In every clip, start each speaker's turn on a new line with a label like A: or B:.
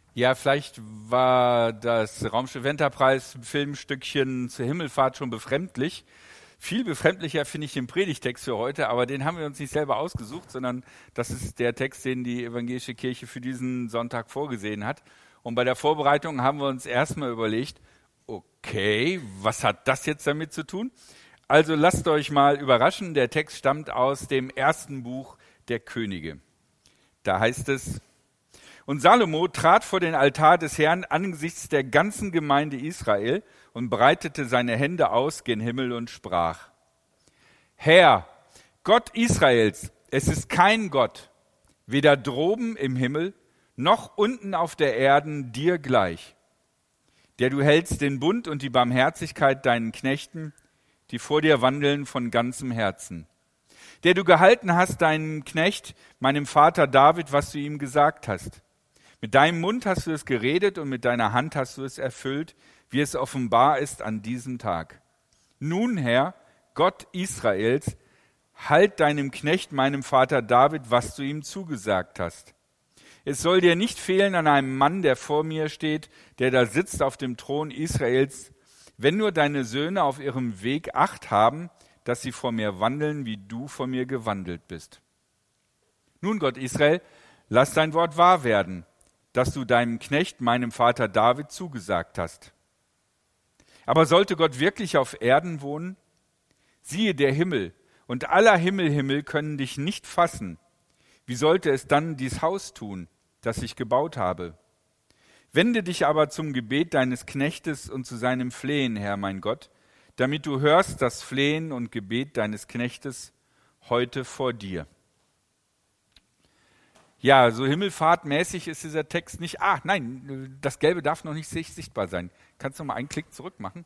A: Ja, vielleicht war das Raumschiff Enterprise-Filmstückchen zur Himmelfahrt schon befremdlich. Viel befremdlicher finde ich den Predigtext für heute, aber den haben wir uns nicht selber ausgesucht, sondern das ist der Text, den die evangelische Kirche für diesen Sonntag vorgesehen hat. Und bei der Vorbereitung haben wir uns erstmal überlegt, okay, was hat das jetzt damit zu tun? Also lasst euch mal überraschen, der Text stammt aus dem ersten Buch der Könige. Da heißt es: Und Salomo trat vor den Altar des Herrn angesichts der ganzen Gemeinde Israel und breitete seine Hände aus gen Himmel und sprach: Herr, Gott Israels, es ist kein Gott, weder droben im Himmel noch unten auf der Erden dir gleich, der du hältst den Bund und die Barmherzigkeit deinen Knechten, die vor dir wandeln von ganzem Herzen. Der du gehalten hast, deinen Knecht, meinem Vater David, was du ihm gesagt hast. Mit deinem Mund hast du es geredet und mit deiner Hand hast du es erfüllt, wie es offenbar ist an diesem Tag. Nun, Herr, Gott Israels, halt deinem Knecht, meinem Vater David, was du ihm zugesagt hast. Es soll dir nicht fehlen an einem Mann, der vor mir steht, der da sitzt auf dem Thron Israels, wenn nur deine Söhne auf ihrem Weg Acht haben, dass sie vor mir wandeln, wie du vor mir gewandelt bist. Nun, Gott Israel, lass dein Wort wahr werden, das du deinem Knecht, meinem Vater David, zugesagt hast. Aber sollte Gott wirklich auf Erden wohnen? Siehe, der Himmel und aller Himmel können dich nicht fassen. Wie sollte es dann dies Haus tun, das ich gebaut habe? Wende dich aber zum Gebet deines Knechtes und zu seinem Flehen, Herr mein Gott, damit du hörst das Flehen und Gebet deines Knechtes heute vor dir. Ja, so himmelfahrtmäßig ist dieser Text nicht. Nein, das Gelbe darf noch nicht sichtbar sein. Kannst du mal einen Klick zurück machen?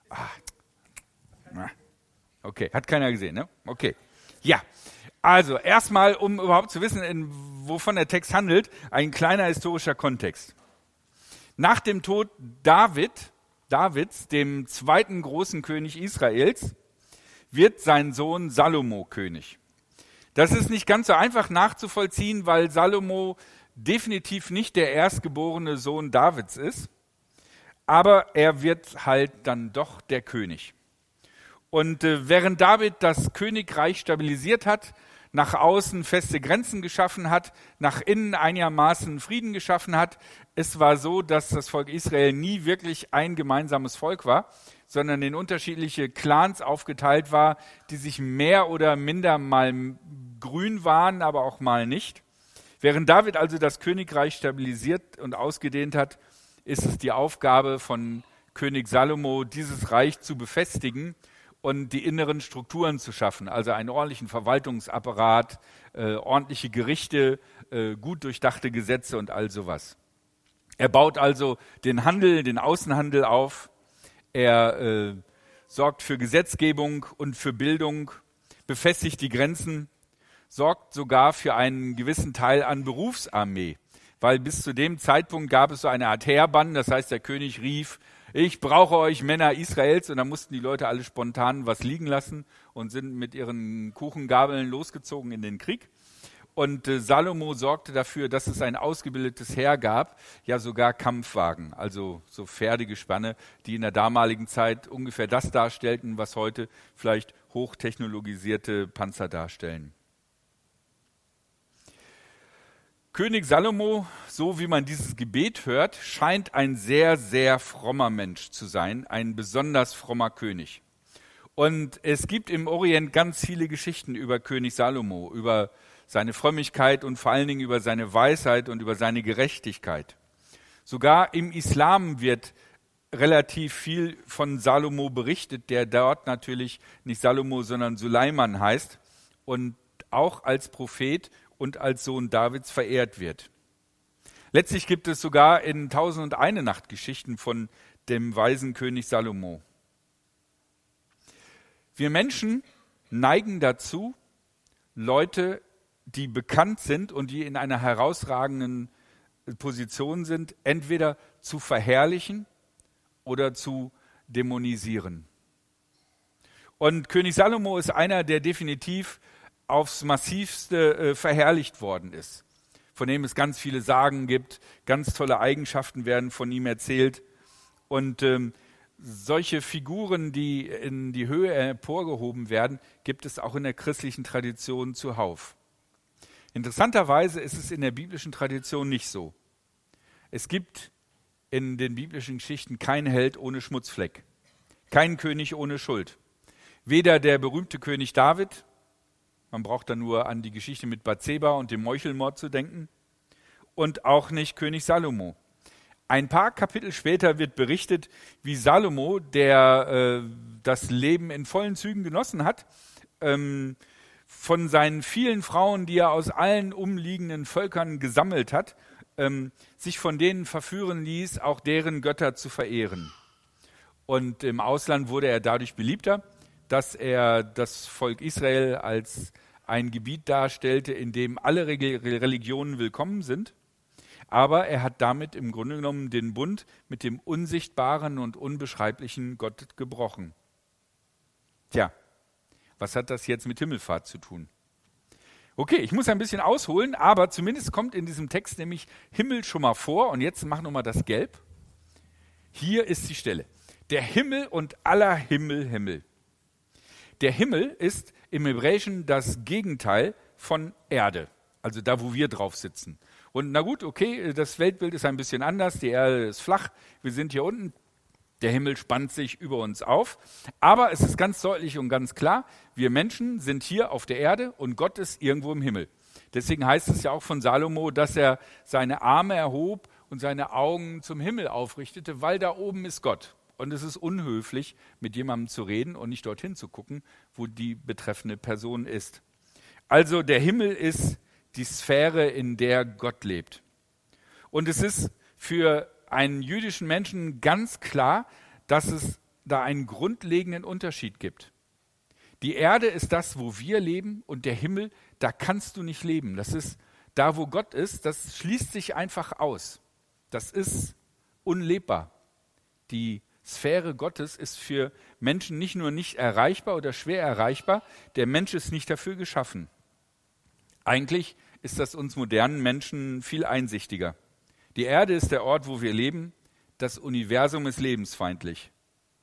A: Okay, hat keiner gesehen, ne? Okay. Ja, also erstmal, um überhaupt zu wissen, wovon der Text handelt, ein kleiner historischer Kontext. Nach dem Tod Davids, dem zweiten großen König Israels, wird sein Sohn Salomo König. Das ist nicht ganz so einfach nachzuvollziehen, weil Salomo definitiv nicht der erstgeborene Sohn Davids ist, aber er wird halt dann doch der König. Und während David das Königreich stabilisiert hat, nach außen feste Grenzen geschaffen hat, nach innen einigermaßen Frieden geschaffen hat, es war so, dass das Volk Israel nie wirklich ein gemeinsames Volk war, sondern in unterschiedliche Clans aufgeteilt war, die sich mehr oder minder mal grün waren, aber auch mal nicht. Während David also das Königreich stabilisiert und ausgedehnt hat, ist es die Aufgabe von König Salomo, dieses Reich zu befestigen und die inneren Strukturen zu schaffen, also einen ordentlichen Verwaltungsapparat, ordentliche Gerichte, gut durchdachte Gesetze und all sowas. Er baut also den Handel, den Außenhandel auf, er sorgt für Gesetzgebung und für Bildung, befestigt die Grenzen, sorgt sogar für einen gewissen Teil an Berufsarmee, weil bis zu dem Zeitpunkt gab es so eine Art Heerbann, das heißt, der König rief: Ich brauche euch Männer Israels, und dann mussten die Leute alle spontan was liegen lassen und sind mit ihren Kuchengabeln losgezogen in den Krieg. Und Salomo sorgte dafür, dass es ein ausgebildetes Heer gab, ja sogar Kampfwagen, also so Pferdegespanne, die in der damaligen Zeit ungefähr das darstellten, was heute vielleicht hochtechnologisierte Panzer darstellen. König Salomo, so wie man dieses Gebet hört, scheint ein sehr, sehr frommer Mensch zu sein, ein besonders frommer König. Und es gibt im Orient ganz viele Geschichten über König Salomo, über seine Frömmigkeit und vor allen Dingen über seine Weisheit und über seine Gerechtigkeit. Sogar im Islam wird relativ viel von Salomo berichtet, der dort natürlich nicht Salomo, sondern Suleiman heißt und auch als Prophet und als Sohn Davids verehrt wird. Letztlich gibt es sogar in 1001 Nacht Geschichten von dem weisen König Salomo. Wir Menschen neigen dazu, Leute, die bekannt sind und die in einer herausragenden Position sind, entweder zu verherrlichen oder zu dämonisieren. Und König Salomo ist einer, der definitiv aufs Massivste verherrlicht worden ist. von dem es ganz viele Sagen gibt, ganz tolle Eigenschaften werden von ihm erzählt. Und solche Figuren, die in die Höhe emporgehoben werden, gibt es auch in der christlichen Tradition zuhauf. Interessanterweise ist es in der biblischen Tradition nicht so. Es gibt in den biblischen Geschichten keinen Held ohne Schmutzfleck, keinen König ohne Schuld. Weder der berühmte König David, man braucht da nur an die Geschichte mit Bathseba und dem Meuchelmord zu denken, und auch nicht König Salomo. Ein paar Kapitel später wird berichtet, wie Salomo, der das Leben in vollen Zügen genossen hat, von seinen vielen Frauen, die er aus allen umliegenden Völkern gesammelt hat, sich von denen verführen ließ, auch deren Götter zu verehren. Und im Ausland wurde er dadurch beliebter, dass er das Volk Israel als ein Gebiet darstellte, in dem alle Religionen willkommen sind. Aber er hat damit im Grunde genommen den Bund mit dem unsichtbaren und unbeschreiblichen Gott gebrochen. Tja, was hat das jetzt mit Himmelfahrt zu tun? Okay, ich muss ein bisschen ausholen, aber zumindest kommt in diesem Text nämlich Himmel schon mal vor. Und jetzt mach nochmal das Gelb. Hier ist die Stelle. Der Himmel und aller Himmel. Der Himmel ist im Hebräischen das Gegenteil von Erde, also da, wo wir drauf sitzen. Und na gut, okay, das Weltbild ist ein bisschen anders, die Erde ist flach, wir sind hier unten, der Himmel spannt sich über uns auf. Aber es ist ganz deutlich und ganz klar, wir Menschen sind hier auf der Erde und Gott ist irgendwo im Himmel. Deswegen heißt es ja auch von Salomo, dass er seine Arme erhob und seine Augen zum Himmel aufrichtete, weil da oben ist Gott. Und es ist unhöflich, mit jemandem zu reden und nicht dorthin zu gucken, wo die betreffende Person ist. Also der Himmel ist die Sphäre, in der Gott lebt. Und es ist für einen jüdischen Menschen ganz klar, dass es da einen grundlegenden Unterschied gibt. Die Erde ist das, wo wir leben, und der Himmel, da kannst du nicht leben. Das ist da, wo Gott ist, das schließt sich einfach aus. Das ist unlebbar. Die Sphäre Gottes ist für Menschen nicht nur nicht erreichbar oder schwer erreichbar, der Mensch ist nicht dafür geschaffen. Eigentlich ist das uns modernen Menschen viel einsichtiger. Die Erde ist der Ort, wo wir leben. Das Universum ist lebensfeindlich.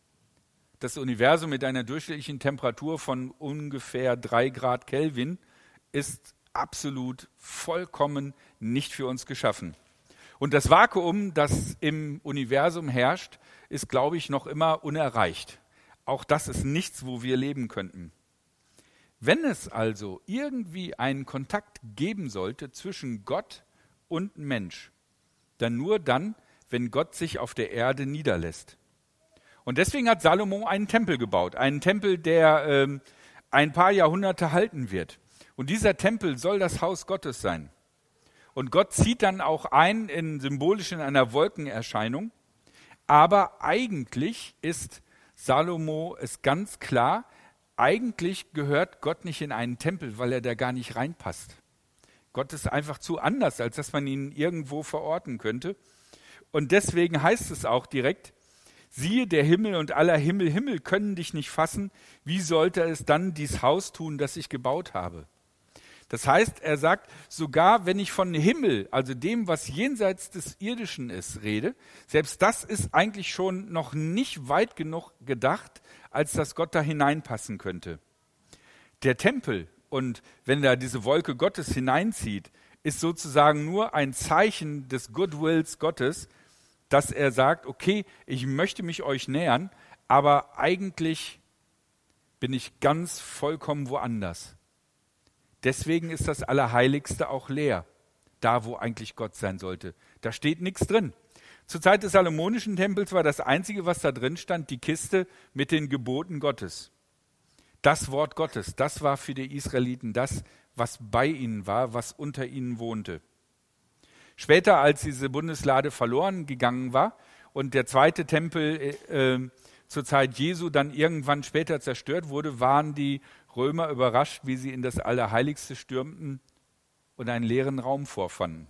A: Das Universum mit einer durchschnittlichen Temperatur von ungefähr 3 Grad Kelvin ist absolut vollkommen nicht für uns geschaffen. Und das Vakuum, das im Universum herrscht, ist, glaube ich, noch immer unerreicht. Auch das ist nichts, wo wir leben könnten. Wenn es also irgendwie einen Kontakt geben sollte zwischen Gott und Mensch, dann nur dann, wenn Gott sich auf der Erde niederlässt. Und deswegen hat Salomo einen Tempel gebaut, einen Tempel, der ein paar Jahrhunderte halten wird. Und dieser Tempel soll das Haus Gottes sein. Und Gott zieht dann auch ein, symbolisch in einer Wolkenerscheinung. Aber eigentlich ist Salomo es ganz klar, eigentlich gehört Gott nicht in einen Tempel, weil er da gar nicht reinpasst. Gott ist einfach zu anders, als dass man ihn irgendwo verorten könnte. Und deswegen heißt es auch direkt, siehe, der Himmel und aller Himmel können dich nicht fassen. Wie sollte es dann dies Haus tun, das ich gebaut habe? Das heißt, er sagt, sogar wenn ich von Himmel, also dem, was jenseits des Irdischen ist, rede, selbst das ist eigentlich schon noch nicht weit genug gedacht, als dass Gott da hineinpassen könnte. Der Tempel, und wenn da diese Wolke Gottes hineinzieht, ist sozusagen nur ein Zeichen des Goodwills Gottes, dass er sagt, okay, ich möchte mich euch nähern, aber eigentlich bin ich ganz vollkommen woanders. Deswegen ist das Allerheiligste auch leer, da wo eigentlich Gott sein sollte. Da steht nichts drin. Zur Zeit des Salomonischen Tempels war das Einzige, was da drin stand, die Kiste mit den Geboten Gottes. Das Wort Gottes, das war für die Israeliten das, was bei ihnen war, was unter ihnen wohnte. Später, als diese Bundeslade verloren gegangen war und der zweite Tempel zur Zeit Jesu dann irgendwann später zerstört wurde, waren die Römer überrascht, wie sie in das Allerheiligste stürmten und einen leeren Raum vorfanden.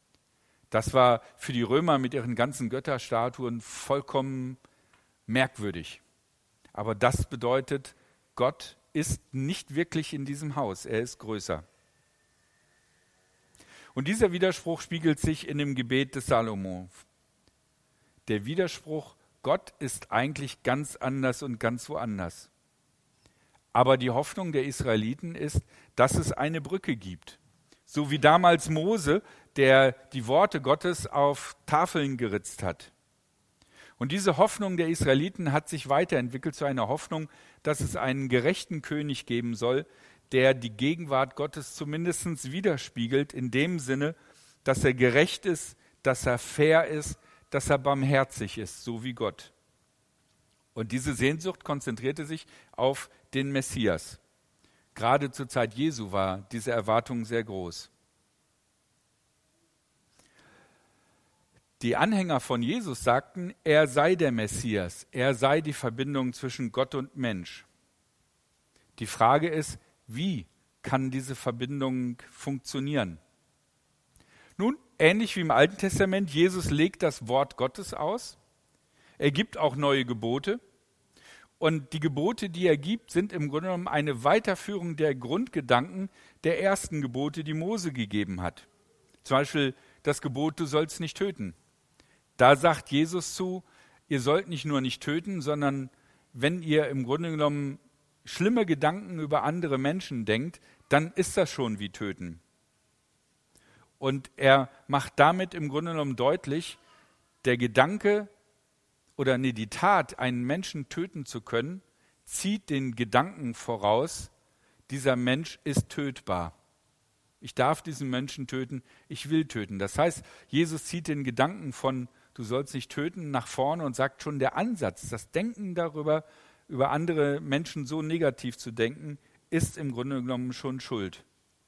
A: Das war für die Römer mit ihren ganzen Götterstatuen vollkommen merkwürdig. Aber das bedeutet, Gott ist nicht wirklich in diesem Haus, er ist größer. Und dieser Widerspruch spiegelt sich in dem Gebet des Salomo. Der Widerspruch, Gott ist eigentlich ganz anders und ganz woanders. Aber die Hoffnung der Israeliten ist, dass es eine Brücke gibt. So wie damals Mose, der die Worte Gottes auf Tafeln geritzt hat. Und diese Hoffnung der Israeliten hat sich weiterentwickelt zu einer Hoffnung, dass es einen gerechten König geben soll, der die Gegenwart Gottes zumindest widerspiegelt, in dem Sinne, dass er gerecht ist, dass er fair ist, dass er barmherzig ist, so wie Gott. Und diese Sehnsucht konzentrierte sich auf den Messias. Gerade zur Zeit Jesu war diese Erwartung sehr groß. Die Anhänger von Jesus sagten, er sei der Messias, er sei die Verbindung zwischen Gott und Mensch. Die Frage ist, wie kann diese Verbindung funktionieren? Nun, ähnlich wie im Alten Testament, Jesus legt das Wort Gottes aus. Er gibt auch neue Gebote. Und die Gebote, die er gibt, sind im Grunde genommen eine Weiterführung der Grundgedanken der ersten Gebote, die Mose gegeben hat. Zum Beispiel das Gebot, du sollst nicht töten. Da sagt Jesus zu, ihr sollt nicht nur nicht töten, sondern wenn ihr im Grunde genommen schlimme Gedanken über andere Menschen denkt, dann ist das schon wie töten. Und er macht damit im Grunde genommen deutlich, der Gedanke die Tat, einen Menschen töten zu können, zieht den Gedanken voraus, dieser Mensch ist tötbar. Ich darf diesen Menschen töten, ich will töten. Das heißt, Jesus zieht den Gedanken von, du sollst nicht töten, nach vorne und sagt schon, der Ansatz, das Denken darüber, über andere Menschen so negativ zu denken, ist im Grunde genommen schon Schuld.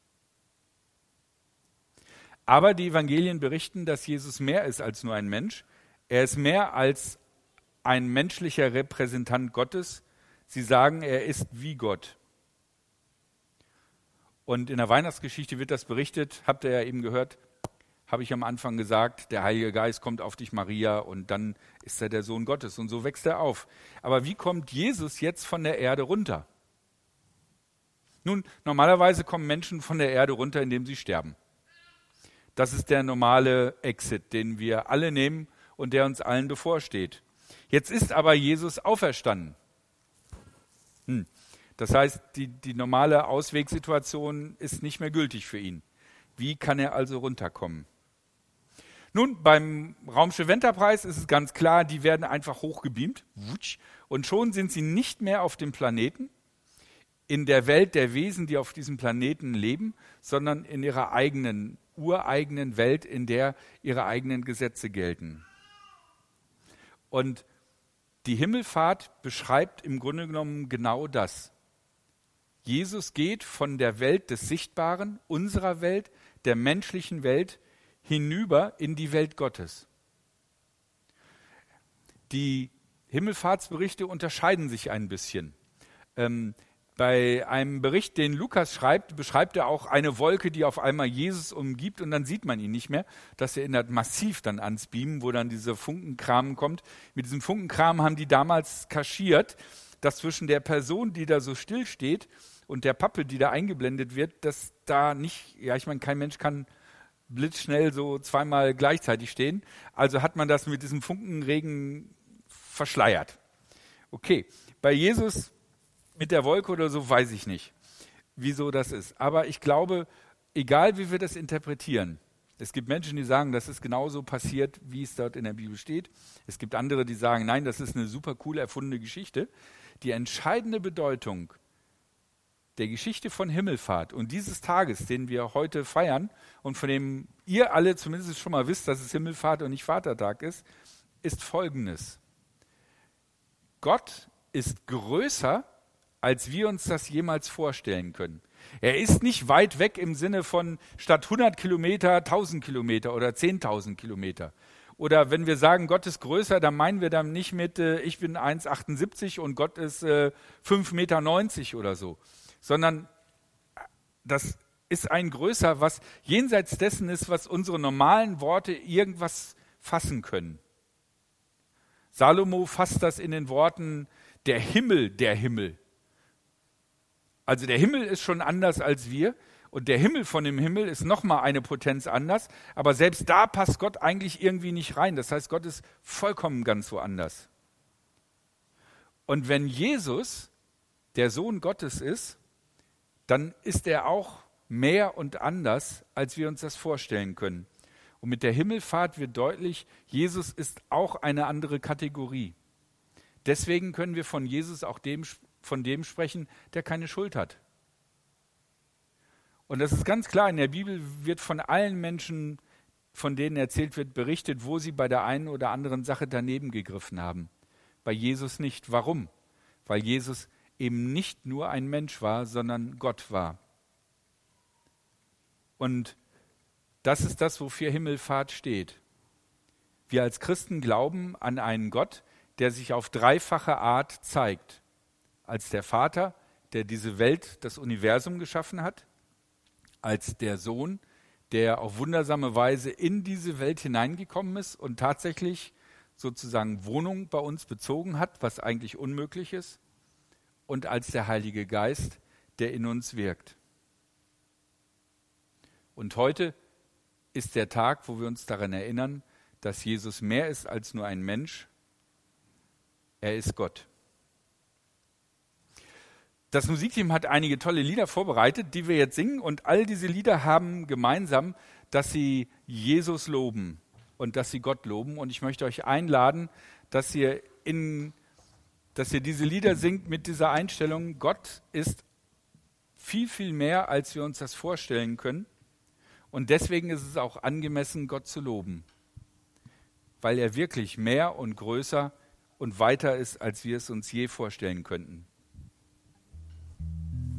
A: Aber die Evangelien berichten, dass Jesus mehr ist als nur ein Mensch. Er ist mehr als ein menschlicher Repräsentant Gottes. Sie sagen, er ist wie Gott. Und in der Weihnachtsgeschichte wird das berichtet, habt ihr ja eben gehört, habe ich am Anfang gesagt, der Heilige Geist kommt auf dich, Maria, und dann ist er der Sohn Gottes und so wächst er auf. Aber wie kommt Jesus jetzt von der Erde runter? Nun, normalerweise kommen Menschen von der Erde runter, indem sie sterben. Das ist der normale Exit, den wir alle nehmen und der uns allen bevorsteht. Jetzt ist aber Jesus auferstanden. Das heißt, die normale Auswegsituation ist nicht mehr gültig für ihn. Wie kann er also runterkommen? Nun, beim Raumschiff Enterprise ist es ganz klar, die werden einfach hochgebeamt und schon sind sie nicht mehr auf dem Planeten, in der Welt der Wesen, die auf diesem Planeten leben, sondern in ihrer eigenen, ureigenen Welt, in der ihre eigenen Gesetze gelten. Und die Himmelfahrt beschreibt im Grunde genommen genau das. Jesus geht von der Welt des Sichtbaren, unserer Welt, der menschlichen Welt, hinüber in die Welt Gottes. Die Himmelfahrtsberichte unterscheiden sich ein bisschen. Bei einem Bericht, den Lukas schreibt, beschreibt er auch eine Wolke, die auf einmal Jesus umgibt und dann sieht man ihn nicht mehr. Das erinnert massiv dann ans Beamen, wo dann dieser Funkenkram kommt. Mit diesem Funkenkram haben die damals kaschiert, dass zwischen der Person, die da so still steht, und der Pappe, die da eingeblendet wird, dass da nicht, kein Mensch kann blitzschnell so zweimal gleichzeitig stehen. Also hat man das mit diesem Funkenregen verschleiert. Okay, bei Jesus mit der Wolke oder so weiß ich nicht, wieso das ist. Aber ich glaube, egal wie wir das interpretieren, es gibt Menschen, die sagen, das ist genauso passiert, wie es dort in der Bibel steht. Es gibt andere, die sagen, nein, das ist eine super cool erfundene Geschichte. Die entscheidende Bedeutung der Geschichte von Himmelfahrt und dieses Tages, den wir heute feiern und von dem ihr alle zumindest schon mal wisst, dass es Himmelfahrt und nicht Vatertag ist Folgendes. Gott ist größer, als wir uns das jemals vorstellen können. Er ist nicht weit weg im Sinne von statt 100 Kilometer, 1000 Kilometer oder 10.000 Kilometer. Oder wenn wir sagen, Gott ist größer, dann meinen wir dann nicht mit, ich bin 1,78 und Gott ist 5,90 Meter oder so. Sondern das ist ein Größer, was jenseits dessen ist, was unsere normalen Worte irgendwas fassen können. Salomo fasst das in den Worten, der Himmel, der Himmel. Also der Himmel ist schon anders als wir Und der Himmel von dem Himmel ist nochmal eine Potenz anders, aber selbst da passt Gott eigentlich irgendwie nicht rein. Das heißt, Gott ist vollkommen ganz woanders. Und wenn Jesus der Sohn Gottes ist, dann ist er auch mehr und anders, als wir uns das vorstellen können. Und mit der Himmelfahrt wird deutlich, Jesus ist auch eine andere Kategorie. Deswegen können wir von Jesus auch von dem sprechen, der keine Schuld hat. Und das ist ganz klar, in der Bibel wird von allen Menschen, von denen erzählt wird, berichtet, wo sie bei der einen oder anderen Sache daneben gegriffen haben. Bei Jesus nicht. Warum? Weil Jesus eben nicht nur ein Mensch war, sondern Gott war. Und das ist das, wofür Himmelfahrt steht. Wir als Christen glauben an einen Gott, der sich auf dreifache Art zeigt. Als der Vater, der diese Welt, das Universum geschaffen hat, als der Sohn, der auf wundersame Weise in diese Welt hineingekommen ist und tatsächlich sozusagen Wohnung bei uns bezogen hat, was eigentlich unmöglich ist, und als der Heilige Geist, der in uns wirkt. Und heute ist der Tag, wo wir uns daran erinnern, dass Jesus mehr ist als nur ein Mensch. Er ist Gott. Das Musikteam hat einige tolle Lieder vorbereitet, die wir jetzt singen. Und all diese Lieder haben gemeinsam, dass sie Jesus loben und dass sie Gott loben. Und ich möchte euch einladen, dass ihr diese Lieder singt mit dieser Einstellung, Gott ist viel, viel mehr, als wir uns das vorstellen können. Und deswegen ist es auch angemessen, Gott zu loben, weil er wirklich mehr und größer und weiter ist, als wir es uns je vorstellen könnten.